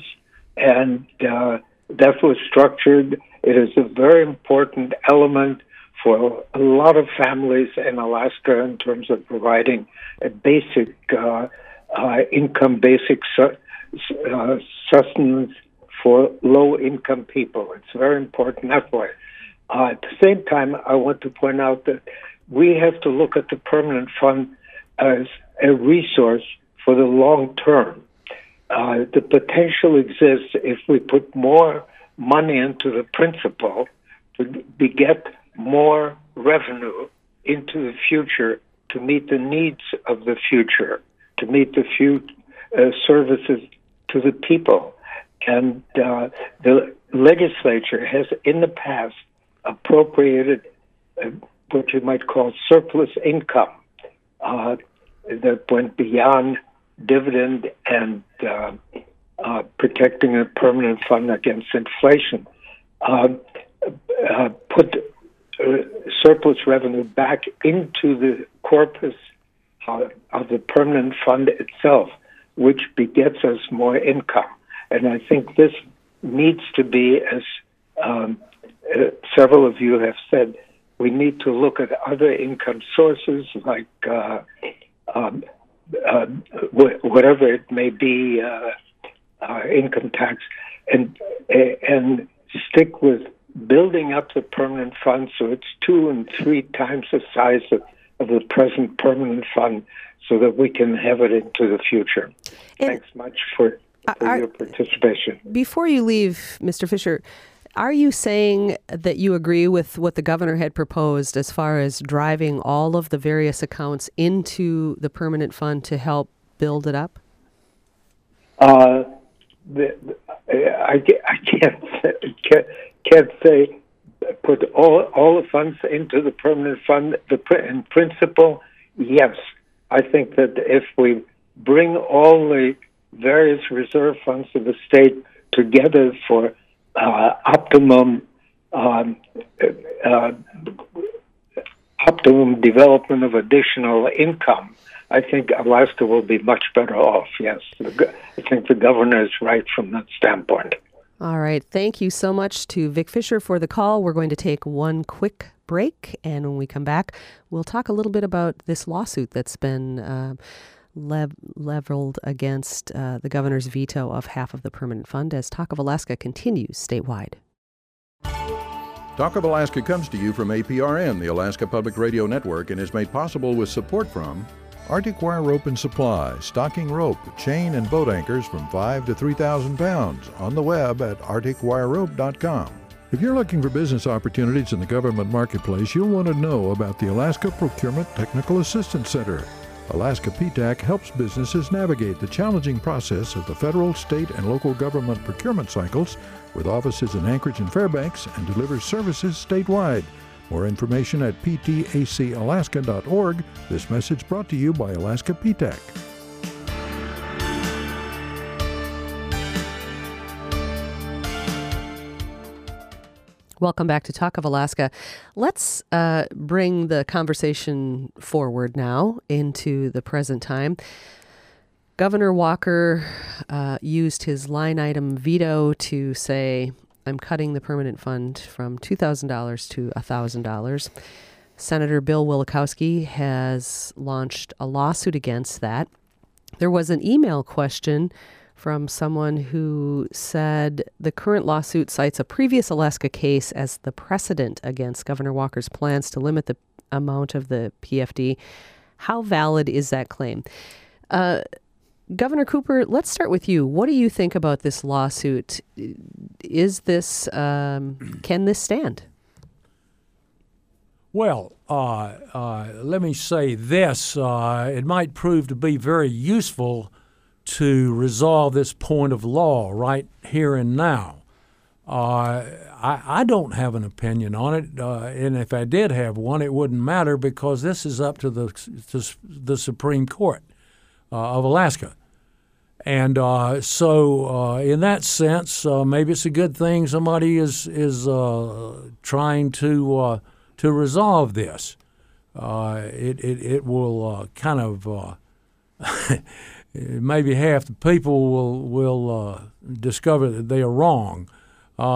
and uh, that was structured. It is a very important element for a lot of families in Alaska in terms of providing a basic uh, uh, income, basic su- uh, sustenance for low-income people. It's very important that way. Uh, at the same time, I want to point out that we have to look at the permanent fund as a resource for the long term. Uh, the potential exists if we put more money into the principal to beget more revenue into the future to meet the needs of the future, to meet the few uh, services to the people. And uh, the legislature has, in the past, appropriated uh, what you might call surplus income uh, that went beyond dividend and uh, uh, protecting a permanent fund against inflation. Uh, uh, put uh, surplus revenue back into the corpus uh, of the permanent fund itself, which begets us more income. And I think this needs to be, as um, uh, several of you have said, we need to look at other income sources like uh, um, uh, wh- whatever it may be, uh, uh, income tax, and and stick with building up the permanent fund so it's two and three times the size of, of the present permanent fund so that we can have it into the future. And Thanks much for, for are, your participation. Before you leave, Mister Fisher, are you saying that you agree with what the governor had proposed as far as driving all of the various accounts into the permanent fund to help build it up? Uh, the, I, I can't, can't can't say put all all the funds into the permanent fund. The in principle, yes, I think that if we bring all the various reserve funds of the state together for uh, optimum um, uh, optimum development of additional income, I think Alaska will be much better off, yes. I think the governor is right from that standpoint. All right. Thank you so much to Vic Fisher for the call. We're going to take one quick break, and when we come back, we'll talk a little bit about this lawsuit that's been uh, lev- leveled against uh, the governor's veto of half of the permanent fund as Talk of Alaska continues statewide. Talk of Alaska comes to you from A P R N, the Alaska Public Radio Network, and is made possible with support from Arctic Wire Rope and Supply, stocking rope, chain, and boat anchors from five to three thousand pounds on the web at arctic wire rope dot com. If you're looking for business opportunities in the government marketplace, you'll want to know about the Alaska Procurement Technical Assistance Center. Alaska P TAC helps businesses navigate the challenging process of the federal, state, and local government procurement cycles with offices in Anchorage and Fairbanks and delivers services statewide. More information at p t a c alaska dot org. This message brought to you by Alaska P TAC. Welcome back to Talk of Alaska. Let's uh, bring the conversation forward now into the present time. Governor Walker uh, used his line item veto to say, I'm cutting the permanent fund from two thousand dollars to one thousand dollars. Senator Bill Wielechowski has launched a lawsuit against that. There was an email question from someone who said the current lawsuit cites a previous Alaska case as the precedent against Governor Walker's plans to limit the amount of the P F D. How valid is that claim? Uh, Governor Cooper, let's start with you. What do you think about this lawsuit? Is this, um, can this stand? Well, uh, uh, let me say this. Uh, it might prove to be very useful to resolve this point of law right here and now. Uh, I, I don't have an opinion on it, uh, and if I did have one, it wouldn't matter because this is up to the to the Supreme Court uh, of Alaska. And uh, so uh, in that sense, uh, maybe it's a good thing somebody is, is uh, trying to uh, to resolve this. Uh, it, it, it will uh, kind of... Uh, maybe half the people will will uh, discover that they are wrong. Uh,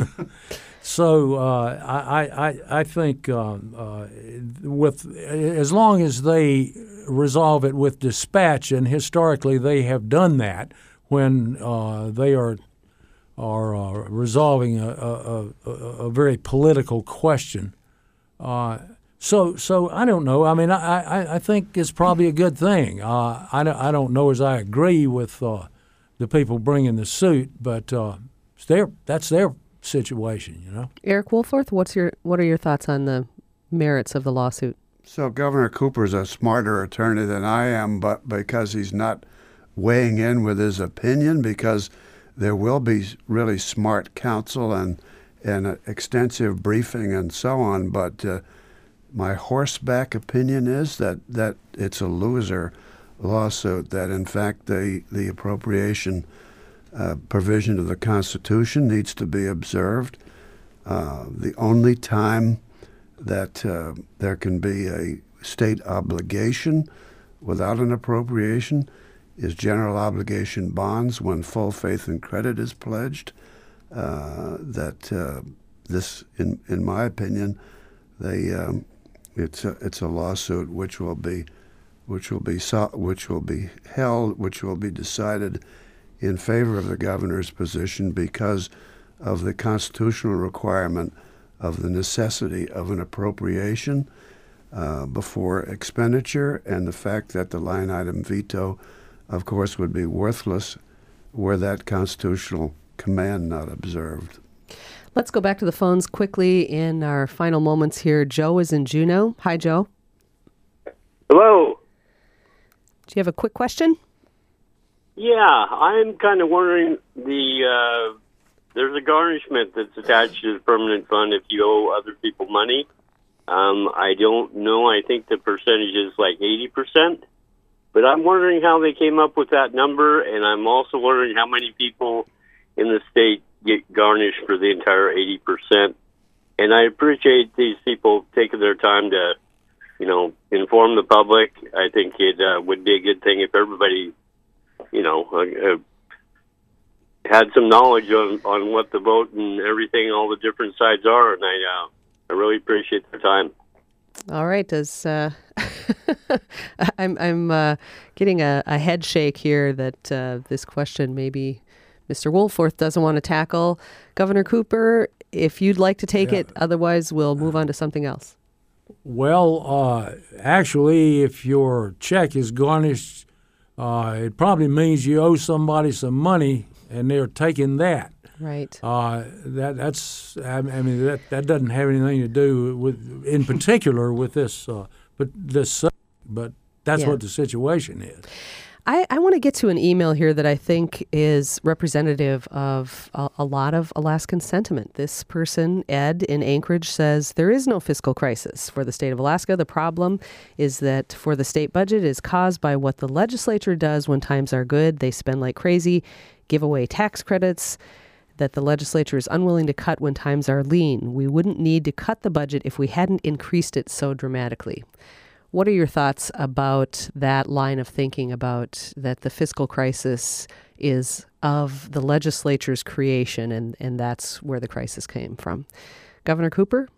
so uh, I, I I think uh, uh, with as long as they resolve it with dispatch, and historically they have done that when uh, they are are uh, resolving a, a, a, a very political question. Uh, So, so I don't know. I mean, I, I, I think it's probably a good thing. Uh, I, don't, I don't know as I agree with uh, the people bringing the suit, but uh, it's their, that's their situation, you know. Eric Woolforth, what's your what are your thoughts on the merits of the lawsuit? So Governor Cooper's a smarter attorney than I am, but because he's not weighing in with his opinion, because there will be really smart counsel and and extensive briefing and so on, but. Uh, My horseback opinion is that, that it's a loser lawsuit, that in fact the, the appropriation uh, provision of the Constitution needs to be observed. Uh, the only time that uh, there can be a state obligation without an appropriation is general obligation bonds when full faith and credit is pledged. Uh, that uh, this, in, in my opinion, they... Um, It's a, it's a lawsuit which will be, which will be which will be held, which will be decided in favor of the governor's position because of the constitutional requirement of the necessity of an appropriation uh, before expenditure, and the fact that the line item veto, of course, would be worthless were that constitutional command not observed. Let's go back to the phones quickly in our final moments here. Joe is in Juneau. Hi, Joe. Hello. Do you have a quick question? Yeah, I'm kind of wondering, the uh, there's a garnishment that's attached to the permanent fund if you owe other people money. Um, I don't know. I think the percentage is like eighty percent. But I'm wondering how they came up with that number, and I'm also wondering how many people in the state get garnished for the entire eighty percent. And I appreciate these people taking their time to, you know, inform the public. I think it uh, would be a good thing if everybody, you know, uh, had some knowledge on, on what the vote and everything, all the different sides are. And I, uh, I really appreciate their time. All right. Does uh, I'm I'm uh, getting a, a head shake here that uh, this question maybe Mister Woolforth doesn't want to tackle. Governor Cooper, if you'd like to take yeah. it, otherwise we'll move on to something else. Well, uh, actually, if your check is garnished, uh, it probably means you owe somebody some money, and they're taking that. Right. Uh, that that's I mean that that doesn't have anything to do with, in particular, with this. Uh, but this, but that's yeah. what the situation is. I, I want to get to an email here that I think is representative of a, a lot of Alaskan sentiment. This person, Ed in Anchorage, says there is no fiscal crisis for the state of Alaska. The problem is that for the state budget is caused by what the legislature does when times are good. They spend like crazy, give away tax credits. that the legislature is unwilling to cut when times are lean. We wouldn't need to cut the budget if we hadn't increased it so dramatically. What are your thoughts about that line of thinking about that the fiscal crisis is of the legislature's creation, and, and that's where the crisis came from? Governor Cooper?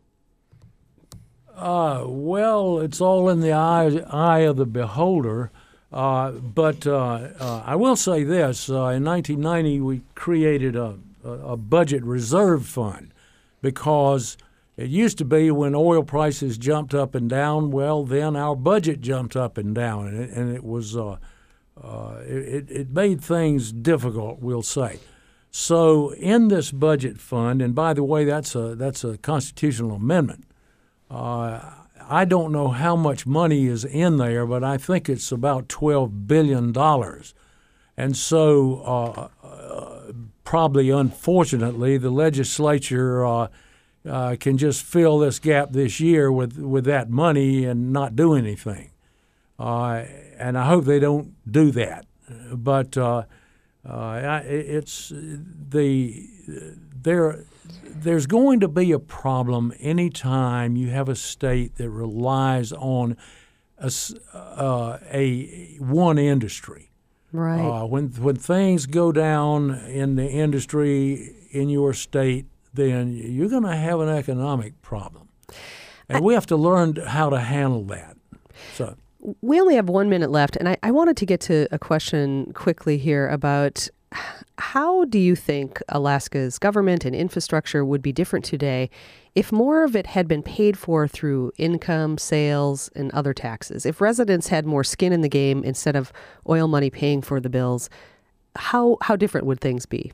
Uh, well, it's all in the eye, eye of the beholder. Uh, but uh, uh, I will say this. Uh, in nineteen ninety, we created a, a, a budget reserve fund because it used to be when oil prices jumped up and down, well, then our budget jumped up and down, and it, and it was uh, uh, it, it made things difficult, we'll say. So in this budget fund, and by the way, that's a that's a constitutional amendment. Uh, I don't know how much money is in there, but I think it's about twelve billion dollars. And so uh, uh, probably, unfortunately, the legislature uh, uh, can just fill this gap this year with, with that money and not do anything. Uh, and I hope they don't do that. But uh, uh, it's the there. There's going to be a problem anytime you have a state that relies on a, uh, a one industry. Right. Uh, when when things go down in the industry in your state, then you're going to have an economic problem, and I, we have to learn how to handle that. So we only have one minute left, and I, I wanted to get to a question quickly here about how do you think Alaska's government and infrastructure would be different today if more of it had been paid for through income, sales, and other taxes? If residents had more skin in the game instead of oil money paying for the bills, how how different would things be?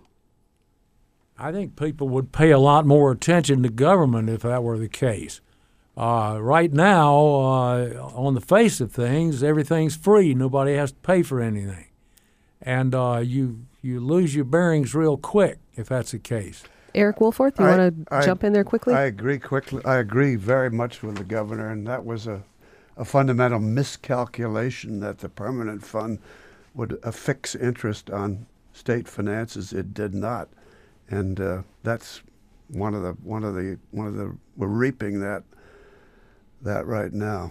I think people would pay a lot more attention to government if that were the case. Uh, right now, uh, on the face of things, everything's free. Nobody has to pay for anything. And uh, you you lose your bearings real quick if that's the case. Eric Woolforth, you want to jump in there quickly? I agree quickly. I agree very much with the governor, and that was a, a fundamental miscalculation that the permanent fund would affix interest on state finances. It did not, and uh, that's one of the one of the one of the we're reaping that that right now.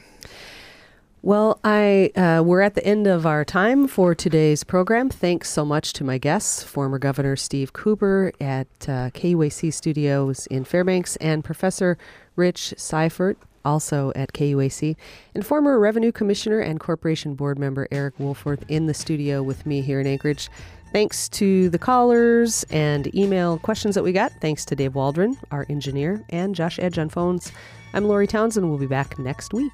Well, I uh, we're at the end of our time for today's program. Thanks so much to my guests, former Governor Steve Cooper at uh, K U A C Studios in Fairbanks, and Professor Rich Seifert, also at K U A C, and former Revenue Commissioner and Corporation Board Member Eric Woolforth in the studio with me here in Anchorage. Thanks to the callers and email questions that we got. Thanks to Dave Waldron, our engineer, and Josh Edge on phones. I'm Lori Townsend. We'll be back next week.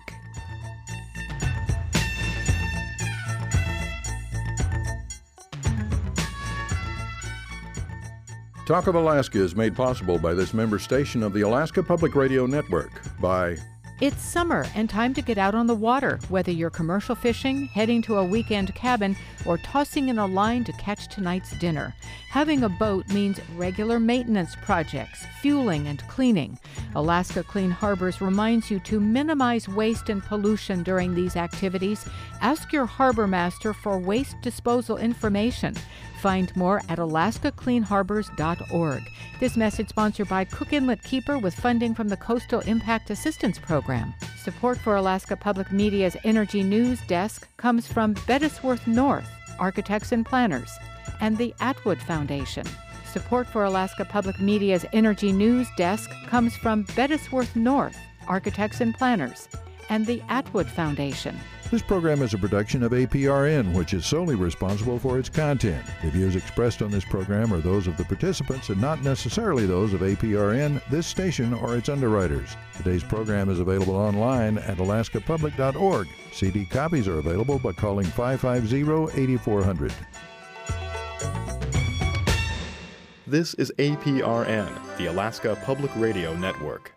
Talk of Alaska is made possible by this member station of the Alaska Public Radio Network, by It's summer and time to get out on the water, whether you're commercial fishing, heading to a weekend cabin, or tossing in a line to catch tonight's dinner. Having a boat means regular maintenance projects, fueling and cleaning. Alaska Clean Harbors reminds you to minimize waste and pollution during these activities. Ask your harbor master for waste disposal information. Find more at alaska clean harbors dot org. This message sponsored by Cook Inlet Keeper with funding from the Coastal Impact Assistance Program. Support for Alaska Public Media's Energy News Desk comes from Bettisworth North, Architects and Planners, and the Atwood Foundation. Support for Alaska Public Media's Energy News Desk comes from Bettisworth North, Architects and Planners, and the Atwood Foundation. This program is a production of A P R N, which is solely responsible for its content. The views expressed on this program are those of the participants and not necessarily those of A P R N, this station, or its underwriters. Today's program is available online at alaska public dot org. C D copies are available by calling five five zero, eight four zero zero. This is A P R N, the Alaska Public Radio Network.